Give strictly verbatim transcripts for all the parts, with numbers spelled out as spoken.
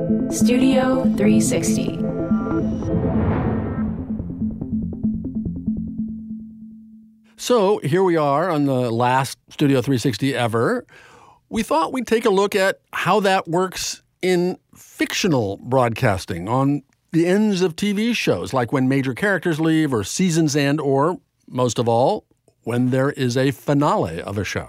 Studio three sixty. So here we are on the last Studio three sixty ever. We thought we'd take a look at how that works in fictional broadcasting on the ends of T V shows, like when major characters leave or seasons end, or, most of all, when there is a finale of a show.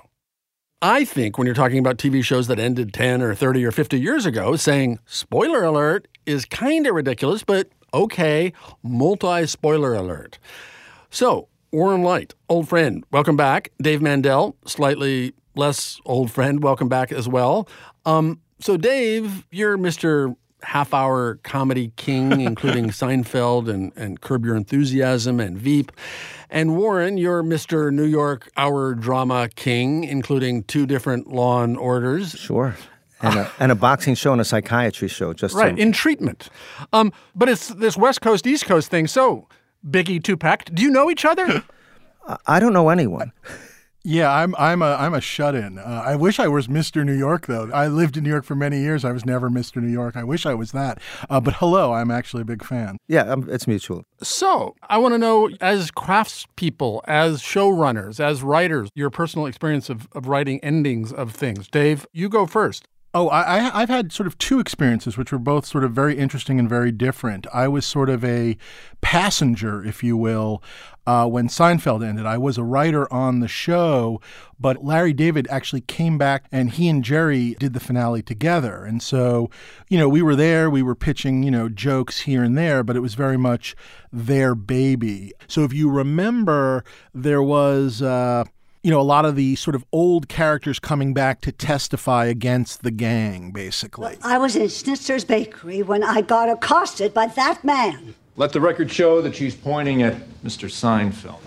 I think when you're talking about T V shows that ended ten or thirty or fifty years ago, saying spoiler alert is kind of ridiculous, but okay, multi-spoiler alert. So, Warren Leight, old friend, welcome back. Dave Mandel, slightly less old friend, welcome back as well. Um, so, Dave, you're Mister half-hour comedy king, including Seinfeld and, and Curb Your Enthusiasm and Veep. And Warren, you're Mister New York hour drama king, including two different Law and Orders. Sure. And a, and a boxing show and a psychiatry show. Just Right, to... in treatment. Um, but it's this West Coast, East Coast thing. So, Biggie, Tupac, do you know each other? I don't know anyone. Yeah, I'm I'm a I'm a shut-in. Uh, I wish I was Mister New York, though. I lived in New York for many years. I was never Mister New York. I wish I was that. Uh, but hello, I'm actually a big fan. Yeah, um, it's mutual. So, I want to know, as craftspeople, as showrunners, as writers, your personal experience of, of writing endings of things. Dave, you go first. Oh, I, I, I've had sort of two experiences, which were both sort of very interesting and very different. I was sort of a passenger, if you will, uh, when Seinfeld ended. I was a writer on the show, but Larry David actually came back and he and Jerry did the finale together. And so, you know, we were there, we were pitching, you know, jokes here and there, but it was very much their baby. So if you remember, there was... Uh, you know, a lot of the sort of old characters coming back to testify against the gang, basically. I was in Schnitzer's Bakery when I got accosted by that man. Let the record show that she's pointing at Mister Seinfeld.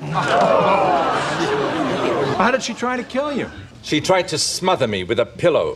How did she try to kill you? She tried to smother me with a pillow.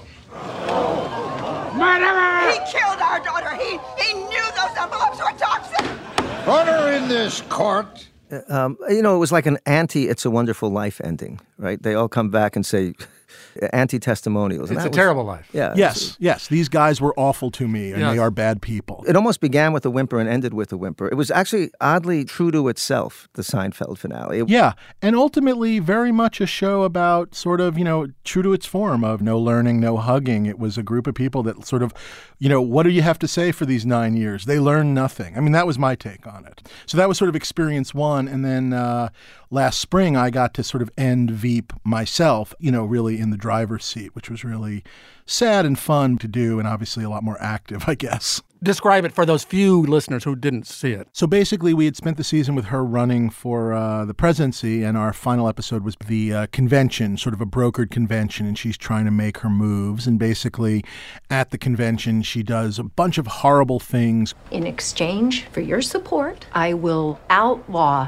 Murderer! He killed our daughter. He, he knew those envelopes were toxic. Order in this court. Um, you know, it was like an anti-It's a Wonderful Life ending, right? They all come back and say anti-testimonials. It's a was, terrible life. Yeah. Yes, yes. These guys were awful to me, and yes. They are bad people. It almost began with a whimper and ended with a whimper. It was actually oddly true to itself, the Seinfeld finale. It, yeah, and ultimately very much a show about sort of, you know, true to its form of no learning, no hugging. It was a group of people that sort of, you know, what do you have to say for these nine years? They learned nothing. I mean, that was my take on it. So that was sort of experience one, and then uh, last spring I got to sort of end Veep myself, you know, really in the driver's seat, which was really sad and fun to do, and obviously a lot more active, I guess. Describe it for those few listeners who didn't see it. So basically, we had spent the season with her running for uh, the presidency, and our final episode was the uh, convention, sort of a brokered convention, and she's trying to make her moves. And basically, at the convention, she does a bunch of horrible things. In exchange for your support, I will outlaw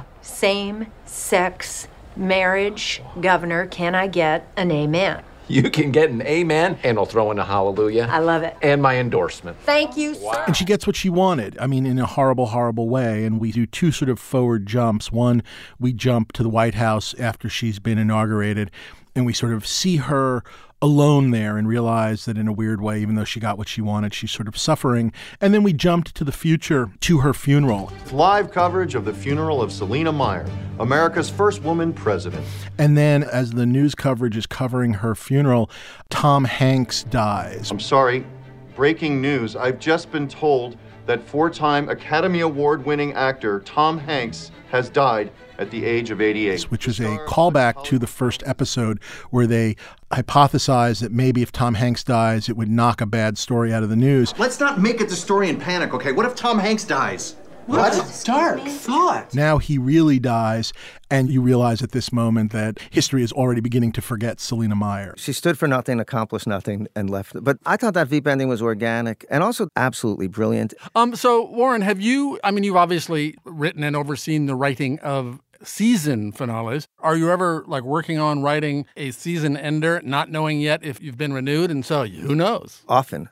same-sex marriage. Governor, can I get an amen? You can get an amen, and I'll throw in a hallelujah. I love it. And my endorsement. Thank you, sir. And she gets what she wanted, I mean, in a horrible, horrible way. And we do two sort of forward jumps. One, we jump to the White House after she's been inaugurated, and we sort of see her alone there and realize that in a weird way, even though she got what she wanted, she's sort of suffering. And then we jumped to the future, to her funeral. Live coverage of the funeral of Selina Meyer, America's first woman president. And then as the news coverage is covering her funeral, Tom Hanks dies. I'm sorry, breaking news. I've just been told that four-time Academy Award-winning actor Tom Hanks has died at the age of eighty-eight. Which is a callback to the first episode where they hypothesized that maybe if Tom Hanks dies, it would knock a bad story out of the news. Let's not make it the story in panic, okay? What if Tom Hanks dies? What a dark thought. Now he really dies, and you realize at this moment that history is already beginning to forget Selina Meyer. She stood for nothing, accomplished nothing, and left. But I thought that Veep ending was organic and also absolutely brilliant. Um. So, Warren, have you, I mean, you've obviously written and overseen the writing of season finales. Are you ever like working on writing a season ender, not knowing yet if you've been renewed? And so who knows? Often.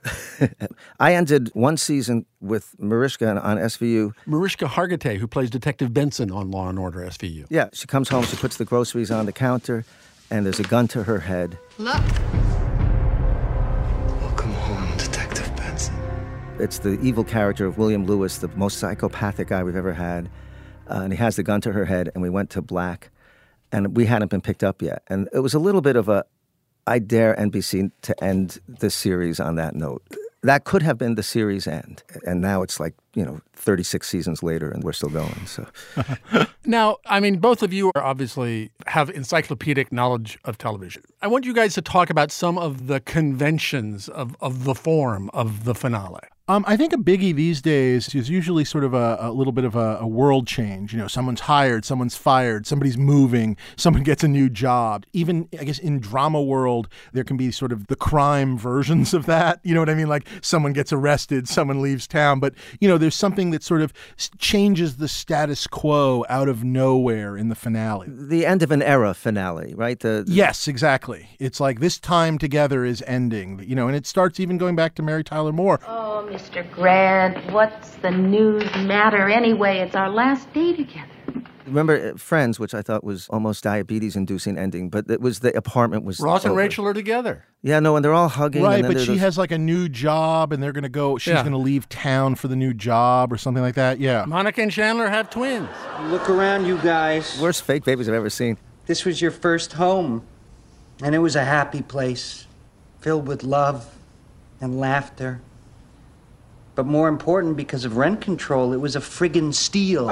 I ended one season with Mariska on S V U. Mariska Hargitay, who plays Detective Benson on Law and Order S V U. Yeah, she comes home, she puts the groceries on the counter, and there's a gun to her head. Look. Welcome home, Detective Benson. It's the evil character of William Lewis, the most psychopathic guy we've ever had. Uh, and he has the gun to her head, and we went to black. And we hadn't been picked up yet. And it was a little bit of a, I dare N B C to end the series on that note. That could have been the series end. And now it's like, you know, thirty-six seasons later and we're still going. So Now, I mean, both of you are obviously have encyclopedic knowledge of television. I want you guys to talk about some of the conventions of, of the form of the finale. Um, I think a biggie these days is usually sort of a, a little bit of a, a world change. You know, someone's hired, someone's fired, somebody's moving, someone gets a new job. Even, I guess, in drama world, there can be sort of the crime versions of that. You know what I mean? Like someone gets arrested, someone leaves town. But, you know, there's something that sort of changes the status quo out of nowhere in the finale. The end of an era finale, right? The, the... Yes, exactly. It's like this time together is ending, you know, and it starts even going back to Mary Tyler Moore. Oh, Mister Grant, what's the news matter anyway? It's our last day together. Remember Friends, which I thought was almost diabetes-inducing ending, but it was the apartment was Ross over. and Rachel are together. Yeah, no, and they're all hugging. Right, and then but she those... has like a new job, and they're going to go, she's Yeah. going to leave town for the new job or something like that. Yeah. Monica and Chandler have twins. Look around, you guys. Worst fake babies I've ever seen. This was your first home, and it was a happy place, filled with love and laughter. But more important, because of rent control, it was a friggin' steal.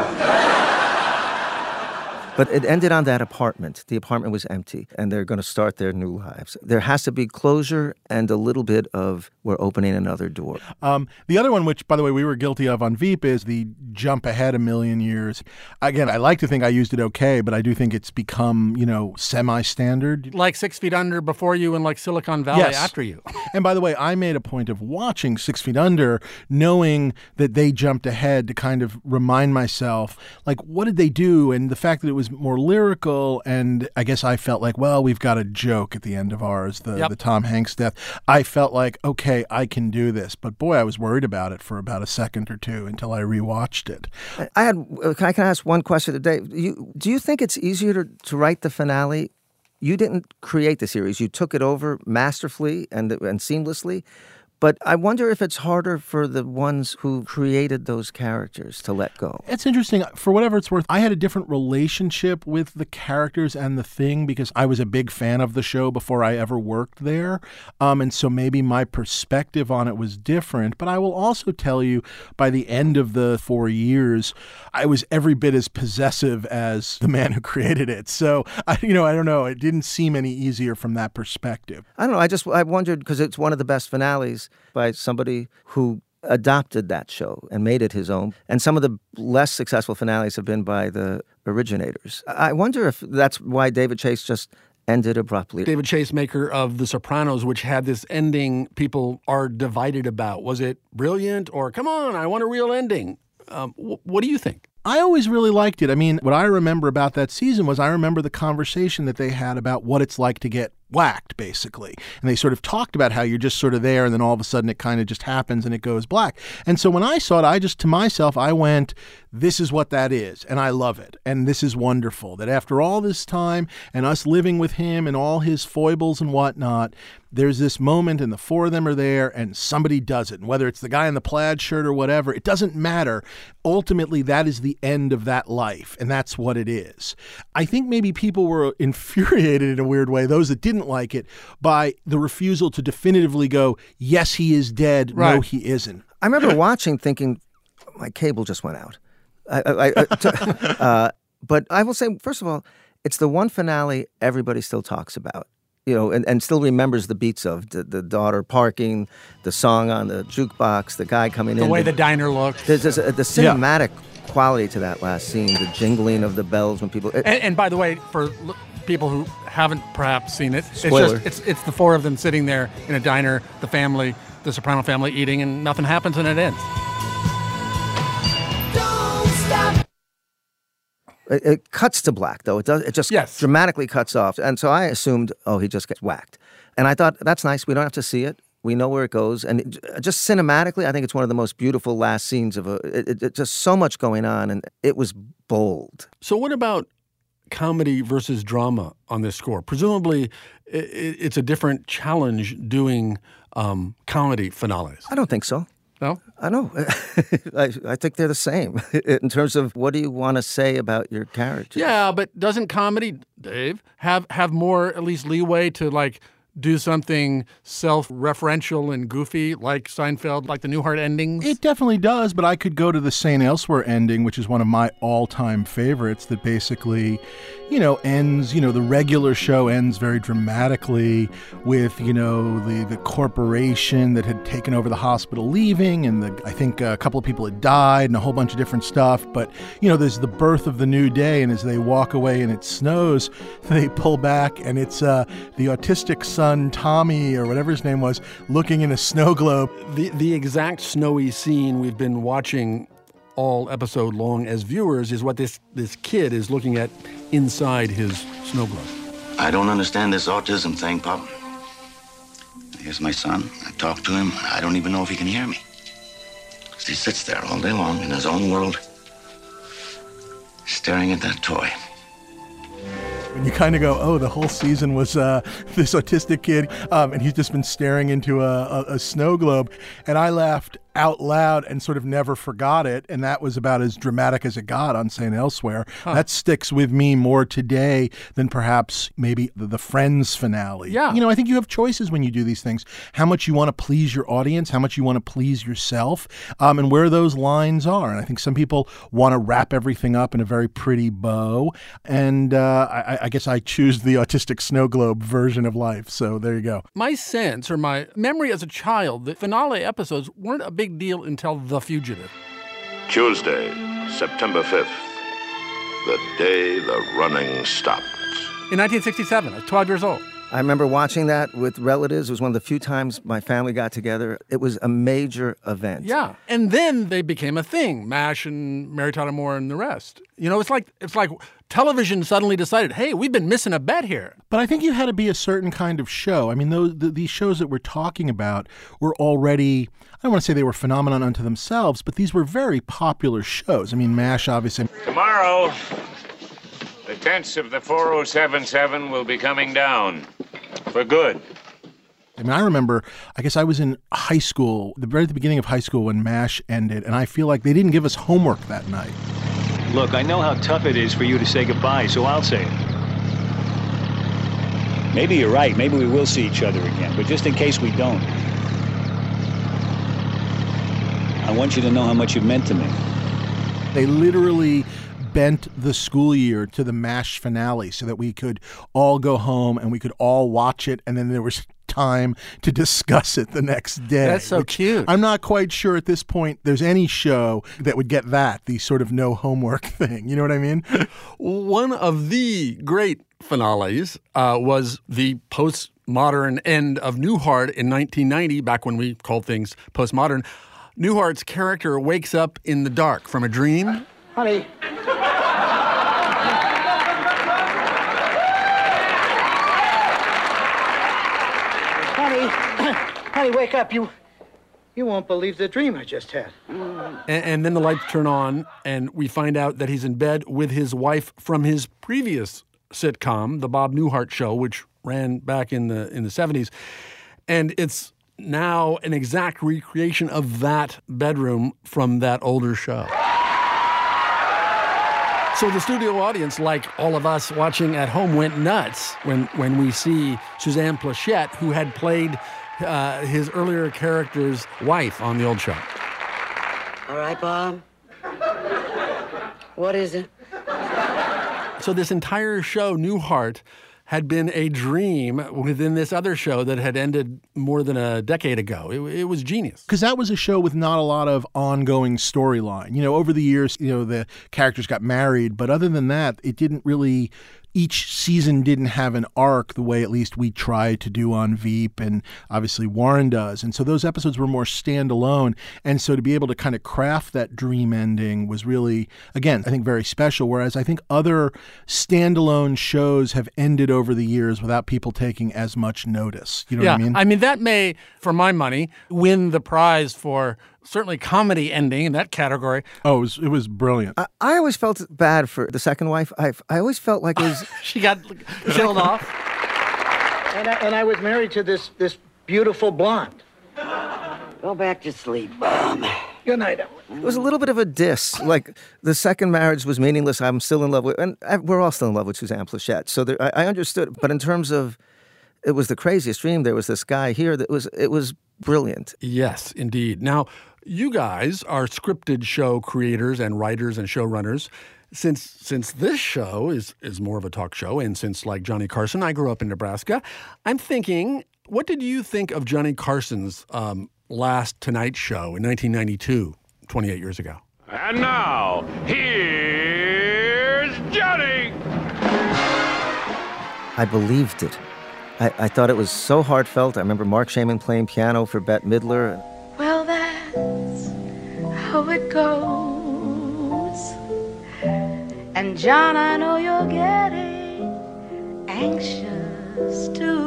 But it ended on that apartment. The apartment was empty, and they're going to start their new lives. There has to be closure and a little bit of we're opening another door. Um, the other one, which, by the way, we were guilty of on Veep, is the jump ahead a million years. Again, I like to think I used it okay, but I do think it's become, you know, semi-standard. Like Six Feet Under before you and like Silicon Valley Yes. after you. And by the way, I made a point of watching Six Feet Under, knowing that they jumped ahead to kind of remind myself, like, what did they do? And the fact that it was more lyrical, and I guess I felt like, well, we've got a joke at the end of ours, the, Yep. the Tom Hanks death. I felt like, okay, I can do this. But boy, I was worried about it for about a second or two until I rewatched it. I had. Can I, can I ask one question today? You, do you think it's easier to, to write the finale? You didn't create the series. You took it over masterfully and and seamlessly. But I wonder if it's harder for the ones who created those characters to let go. It's interesting. For whatever it's worth, I had a different relationship with the characters and the thing because I was a big fan of the show before I ever worked there. Um, and so maybe my perspective on it was different. But I will also tell you, by the end of the four years, I was every bit as possessive as the man who created it. So, I, you know, I don't know. It didn't seem any easier from that perspective. I don't know. I just I wondered because it's one of the best finales by somebody who adopted that show and made it his own. And some of the less successful finales have been by the originators. I wonder if that's why David Chase just ended abruptly. David Chase, maker of The Sopranos, which had this ending people are divided about. Was it brilliant or, come on, I want a real ending? Um, wh- what do you think? I always really liked it. I mean, what I remember about that season was I remember the conversation that they had about what it's like to get whacked, basically. And they sort of talked about how you're just sort of there and then all of a sudden it kind of just happens and it goes black. And so when I saw it, I just, to myself, I went, this is what that is. And I love it. And this is wonderful that after all this time and us living with him and all his foibles and whatnot, there's this moment and the four of them are there and somebody does it. And whether it's the guy in the plaid shirt or whatever, it doesn't matter. Ultimately, that is the end of that life. And that's what it is. I think maybe people were infuriated in a weird way, those that didn't like it, by the refusal to definitively go, yes, he is dead. Right. No, he isn't. I remember watching thinking, my cable just went out. I, I, I, t- uh, but I will say, first of all, it's the one finale everybody still talks about. You know, and, and still remembers the beats of the, the daughter parking, the song on the jukebox, the guy coming The in. way the diner looked. There's, there's a, the cinematic yeah. quality to that last scene, the jingling of the bells when people... It, and, and by the way, for l- people who haven't perhaps seen it, Spoiler. it's just it's it's the four of them sitting there in a diner, the family, the Soprano family eating, and nothing happens and it ends. It, it cuts to black, though. It does. It just yes. dramatically cuts off. And so I assumed, oh, he just gets whacked. And I thought, that's nice. We don't have to see it. We know where it goes. And it, just cinematically, I think it's one of the most beautiful last scenes of a... It, it, it, just so much going on, and it was bold. So what about comedy versus drama on this score? Presumably, it, it's a different challenge doing um, comedy finales. I don't think so. No? I know. I, I think they're the same in terms of what do you want to say about your character. Yeah, but doesn't comedy, Dave, have, have more, at least, leeway to, like, do something self-referential and goofy like Seinfeld, like the Newhart endings? It definitely does, but I could go to the Saint Elsewhere ending, which is one of my all-time favorites, that basically, you know, ends, you know, the regular show ends very dramatically with, you know, the, the corporation that had taken over the hospital leaving, and the, I think a couple of people had died and a whole bunch of different stuff. But, you know, there's the birth of the new day, and as they walk away and it snows, they pull back, and it's uh, the autistic son, Tommy, or whatever his name was, looking in a snow globe. The, the exact snowy scene we've been watching all episode long as viewers is what this, this kid is looking at inside his snow globe. I don't understand this autism thing, Pop. Here's my son. I talk to him. I don't even know if he can hear me. He sits there all day long in his own world, staring at that toy. And you kind of go, oh, the whole season was uh, this autistic kid, um, and he's just been staring into a, a, a snow globe. And I laughed out loud and sort of never forgot it. And that was about as dramatic as it got on Saint Elsewhere. Huh. That sticks with me more today than perhaps maybe the, the Friends finale. Yeah. You know, I think you have choices when you do these things. How much you want to please your audience, how much you want to please yourself, um, and where those lines are. And I think some people want to wrap everything up in a very pretty bow. And uh, I, I guess I choose the autistic snow globe version of life. So there you go. My sense or my memory as a child, the finale episodes weren't a big deal until The Fugitive. Tuesday, September fifth, the day the running stopped. In nineteen sixty-seven, I was twelve years old. I remember watching that with relatives. It was one of the few times my family got together. It was a major event. Yeah. And then they became a thing, MASH and Mary Tyler Moore and the rest. You know, it's like it's like television suddenly decided, hey, we've been missing a bet here. But I think you had to be a certain kind of show. I mean, those the, these shows that we're talking about were already, I don't want to say they were phenomenon unto themselves, but these were very popular shows. I mean, MASH, obviously. Tomorrow, the tents of the four oh seven seven will be coming down for good. I mean, I remember, I guess I was in high school, the very at the beginning of high school when MASH ended, and I feel like they didn't give us homework that night. Look, I know how tough it is for you to say goodbye, so I'll say it. Maybe you're right. Maybe we will see each other again, but just in case we don't, I want you to know how much you've meant to me. They literally bent the school year to the MASH finale so that we could all go home and we could all watch it, and then there was time to discuss it the next day. That's so cute. I'm not quite sure at this point there's any show that would get that, the sort of no homework thing. You know what I mean? One of the great finales uh, was the postmodern end of Newhart in nineteen ninety, back when we called things postmodern. Newhart's character wakes up in the dark from a dream. Honey. Honey, honey, wake up. You you won't believe the dream I just had. And, and then the lights turn on, and we find out that he's in bed with his wife from his previous sitcom, The Bob Newhart Show, which ran back in the in the seventies. And it's now an exact recreation of that bedroom from that older show. So the studio audience, like all of us watching at home, went nuts when, when we see Suzanne Pleshette, who had played uh, his earlier character's wife on the old show. All right, Bob. What is it? So this entire show, Newhart, had been a dream within this other show that had ended more than a decade ago. It, it was genius. Because that was a show with not a lot of ongoing storyline. You know, over the years, you know, the characters got married, but other than that, it didn't really... Each season didn't have an arc the way at least we try to do on Veep, and obviously Warren does. And so those episodes were more standalone. And so to be able to kind of craft that dream ending was really, again, I think very special. Whereas I think other standalone shows have ended over the years without people taking as much notice. You know yeah, what I mean? I mean, that may, for my money, win the prize for certainly comedy ending in that category. Oh, it was, it was brilliant. I, I always felt bad for the second wife. I I always felt like it was... she got killed off. And I, and I was married to this, this beautiful blonde. Go back to sleep, Bum. Good night, Emily. It was a little bit of a diss. Like, the second marriage was meaningless. I'm still in love with, and we're all still in love with Suzanne Pleshette. So there, I, I understood. But in terms of, it was the craziest dream. There was this guy here that was, it was brilliant. Yes, indeed. Now, you guys are scripted show creators and writers and showrunners. Since since this show is is more of a talk show, and since, like Johnny Carson, I grew up in Nebraska, I'm thinking, what did you think of Johnny Carson's um, last Tonight Show in nineteen ninety-two, twenty-eight years ago? And now, here's Johnny! I believed it. I, I thought it was so heartfelt. I remember Mark Shaman playing piano for Bette Midler. Well, that's how it goes. And John, I know you're getting anxious to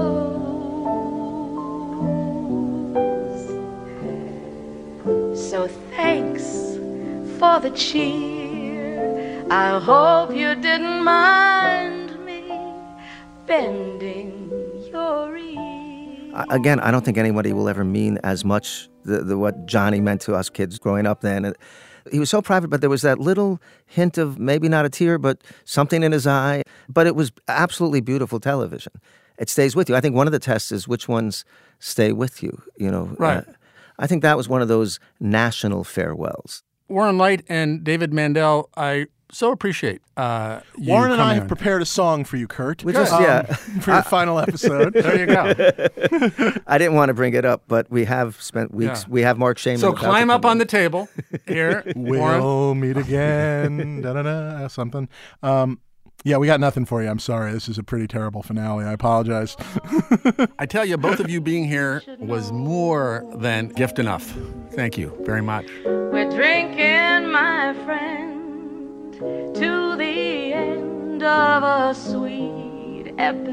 close. So thanks for the cheer. I hope you didn't mind me bending your ear. Again, I don't think anybody will ever mean as much the, the what Johnny meant to us kids growing up then. He was so private, but there was that little hint of maybe not a tear, but something in his eye. But it was absolutely beautiful television. It stays with you. I think one of the tests is which ones stay with you. You know, right. Uh, I think that was one of those national farewells. Warren Leight and David Mandel, I so appreciate uh, you Warren and I have on. prepared a song for you, Kurt. We just, um, yeah. For your final episode. There you go. I didn't want to bring it up, but we have spent weeks. Yeah. We have Mark Shaman. So climb up on the table here. We'll Warren. meet again. da, da, da, something. Um, yeah, we got nothing for you. I'm sorry. This is a pretty terrible finale. I apologize. I tell you, both of you being here was more than gift enough. Thank you very much. We're drinking, my friend, to the end of a sweet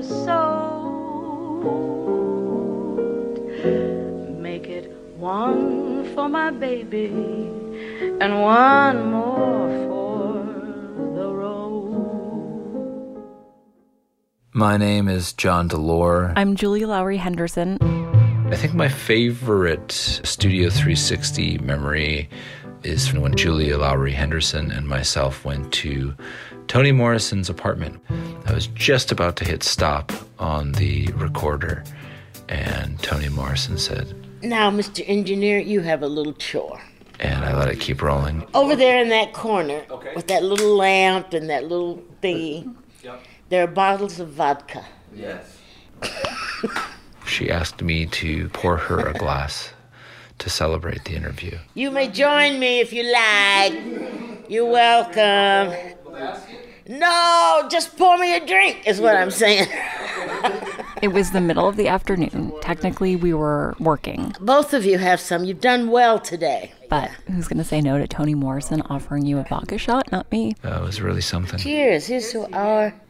episode. Make it one for my baby and one more for the road. My name is John Delore. I'm Julia Lowry Henderson. I think my favorite Studio three sixty memory is from when Julia Lowry Henderson and myself went to Toni Morrison's apartment. I was just about to hit stop on the recorder, and Toni Morrison said, "Now, Mister Engineer, you have a little chore." And I let it keep rolling. Over there in that corner, okay, with that little lamp and that little thingy, yep, there are bottles of vodka. Yes. She asked me to pour her a glass to celebrate the interview. You may join me if you like. You're welcome. No, just pour me a drink is what I'm saying. It was the middle of the afternoon. Technically, we were working. Both of you have some. You've done well today. But who's going to say no to Toni Morrison offering you a vodka shot? Not me. That was really something. Cheers. Here's to our